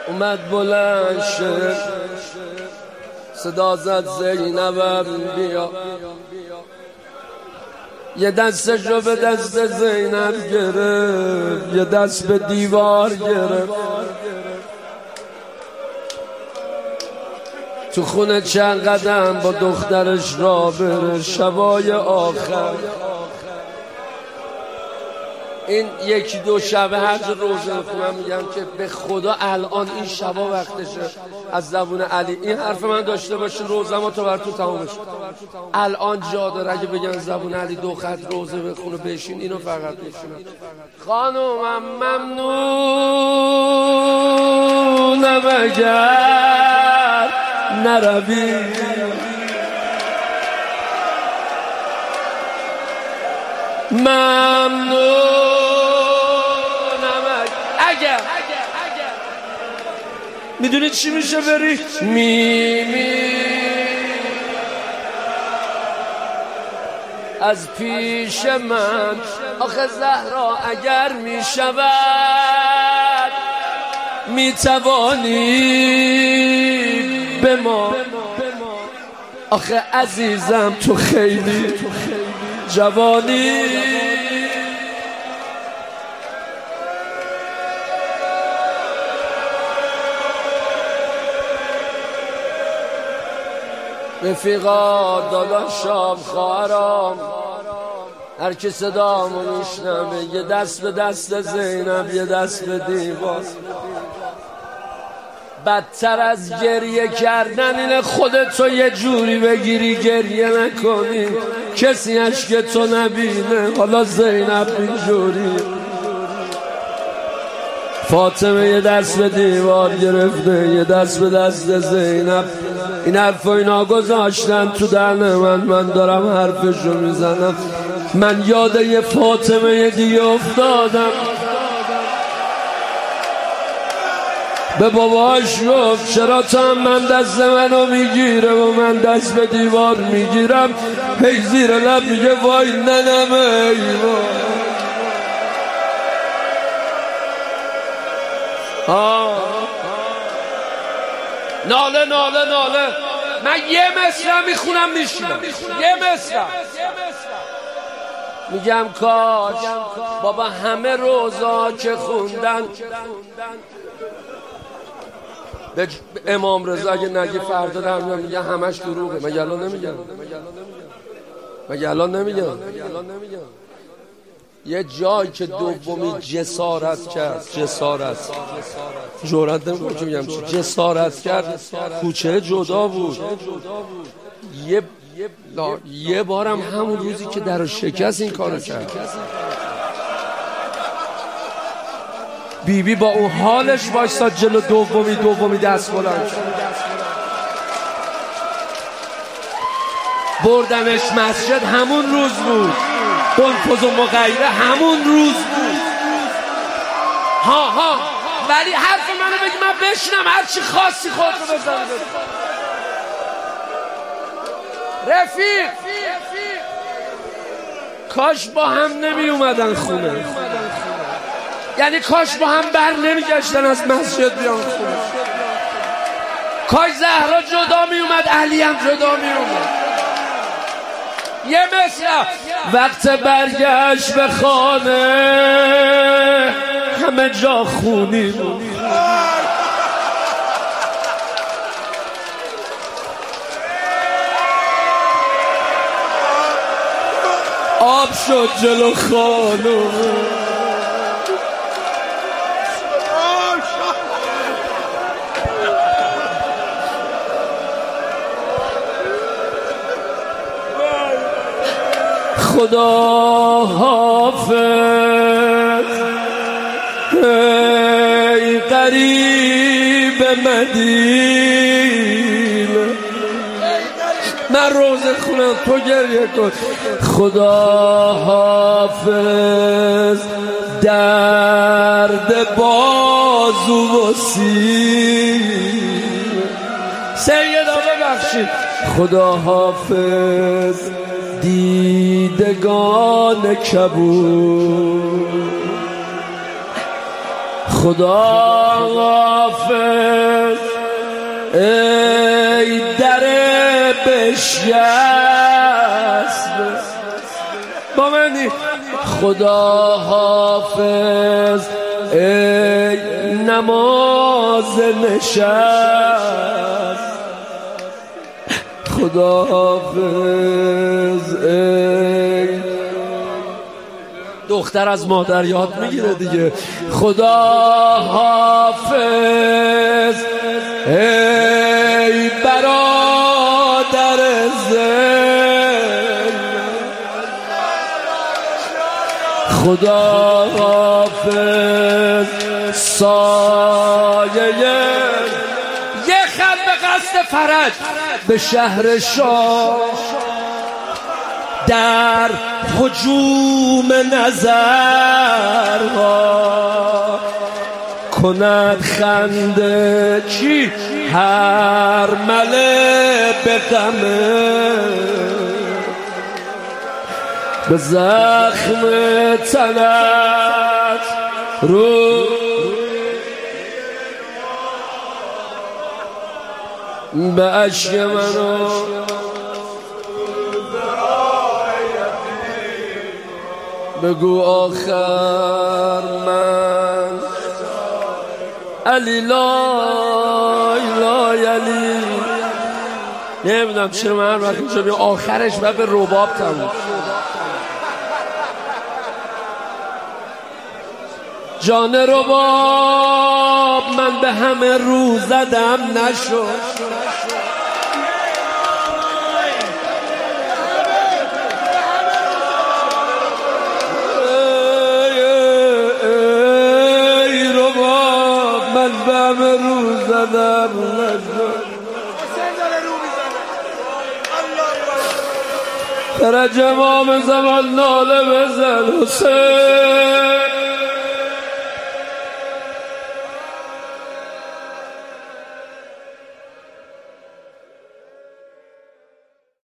اومد بلند شد صدا زد زینبم بیا، یه دستشو به دست زینب گرفت، یه دست به دیوار گرفت. تو خونه چند قدم با دخترش را بره شبای آخر. این یکی دو شب هر جا روزه میخونم میگم که به خدا الان این شبا وقتشه از زبون علی این حرف من داشته باشه روزم تو بر تو تمامش. الان جا داره اگه بگن زبون علی 2 خط روزه بخونه بشین اینو فقط بشینم. خانومم ممنونم اگر نروی، ممنونم اگر میدونی چی میشه بری از پیش من. آخه زهرا اگر میشود میتوانی به ما. آخه عزیزم تو خیلی جوانی، رفیقا داداشام خواهرام هر کی صدامو میشنوه یه دست به دست زینب یه دست به دیوار. بدتر از گریه کردن اینه خودتو یه جوری بگیری گریه نکنی کسی اشک تو نبینه. حالا زینب اینجوری، فاطمه یه دست به دیوار گرفته یه دست به دست زینب. این حرف و اینا گذاشتن تو دهن من دارم حرفشو میزنم. من یاد یه فاطمه دیگه افتادم. به باباش گفت چرا تو هم من دست منو میگیره و من دست به دیوار میگیرم. هی زیر لب میگه وای ننم ای وای. ناله ناله ناله. من یه مصرع میخونم میشینم، یه مصرع میگم کاش بابا همه روزا که خوندن به امام رضا اگه نگی فردا در میان میگه همش دروغه. مگه الان نمیگم؟ مگه الان نمیگم؟ یه جایی که دومی جسارت کرد، جسارت جرأت نمیکنم که میگم چی، جسارت کرد کوچه جدا بود. یه بارم همون روزی که درو شکست این کارو کرد. بیبی با اون حالش وایساد جلو دومی دست بلند شد. بردنش مسجد همون روز بود. بنفذ و مغیره همون روز بود. ها ولی حرف منو بگی من بشنم هر چی خاصی خودتو بزن. رفیق کاش با هم نمی اومدن خونه، یعنی کاش با هم بر نمیگشتن از مسجد بیان خونه. کاش زهرا جدا می اومد علی هم جدا می اومد. یه مصرع وقت برگشت به خانه همه جا خونی بود. آب شد جلو خانم. خدا حافظ ای قریب مدینه. من روزه خونم تو گریه کن. خدا حافظ درد بازو و سینه. سیدا ببخشید. خدا حافظ دیدگان کبود. خدا حافظ ای در بشکست با منی خدا حافظ ای نماز نشست خدا حافظ ای دختر از مادر یاد میگیره دیگه خدا حافظ ای برادر زل خدا حافظ سایه یه خط به قصد فرج به شهر شاه در هجوم نظرها کند خنده چی هر مله به غمه به زخم تنت رو به عشق منو بگو آخر من علی لای علی نمیدونم چرا من وقتی اینجا بیا آخرش و به رباب تموم جان رباب من به همه رو زدم نشد بم رو زدم در جمام زمان ناله بزن حسین